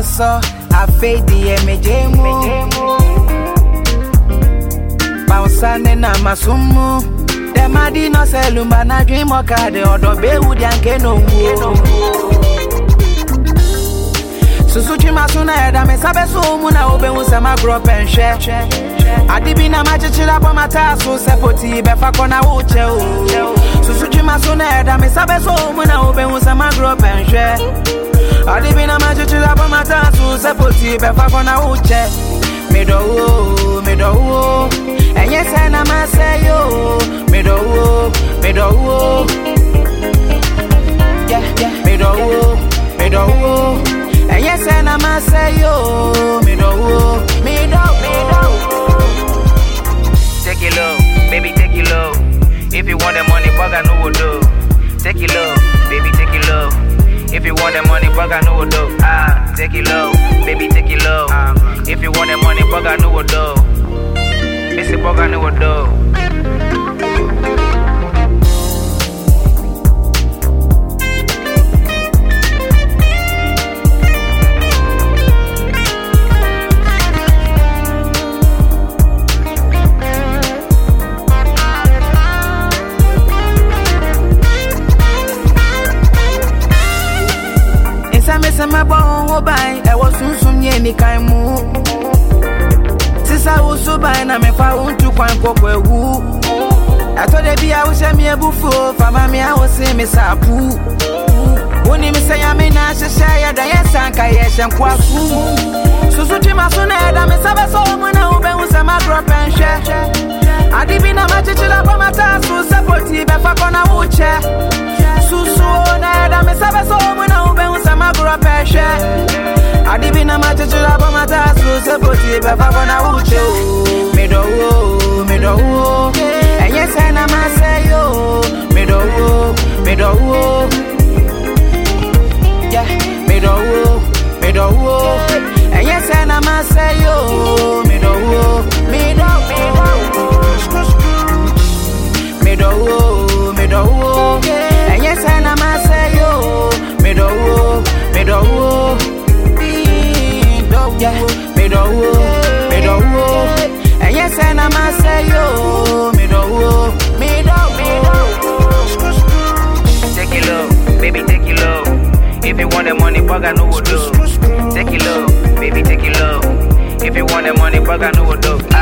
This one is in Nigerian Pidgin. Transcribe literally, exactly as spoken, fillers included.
so I fade the emejemu. Bouncing in a masumu. The madino selumba na dream okade odo be wudi anke no wo. Susuchi masuna eda me sabe so mu na obe hu se magro penhwe. Adibi na machichira po mata so sepoti be fa kona wo che o. Susuchi masuna eda me sabe so mu na obe hu se magro penhwe. Adibi na machichira po mata so sepoti be fa kona wo che. Me do wo, me do wo. And yes I na ma say yo. Me do wo, me do wo. Yeah, yeah, me do wo, me do wo. And yes I na ma say yo. Me do wo, me do, me do. Take it low, baby, take it low. If you want the money, bug I know what do. Take it low, baby, take it low. If you want the money, bug I know what do. Ah, take it low, baby, take it low. If you want the money, bug I know what do. Missy bug I know what do. Mesa my bone wo buy, I was soon soon ye ni kai mu. Sisa wo so buy na me fa untu kwan kokwe wu. I thought they be I was me a buffo, for mammy I was say me sapu. Oni me say I me na shaya da yesanka yeshan kwafu. Susu chima suna da me sabe so mu na ube hu se magro penhwe. Adibi na machichira pa mata so sapoti be fa kona wo che. Susu na da me sabe so mu na ube hu se magro penhwe. Adibi na machichira pa mata so sapoti be fa kona wo che. Me do wo, me do wo. And yes I na ma say yo. Me do wo, me do wo. Yeah, me do wo, me do wo. And yes I na ma say yo. Me do wo, me do, me do. Me do wo, me do wo. And yes I na ma say yo. Me do wo, me do wo. Yeah, me do wo, me do wo. And yes I na ma say yo. Me do wo, me do, me do. Take it low, baby, take it low. If you want the money, bug I know what do. Take it low, baby, take it low. If you want the money, bug I know what do.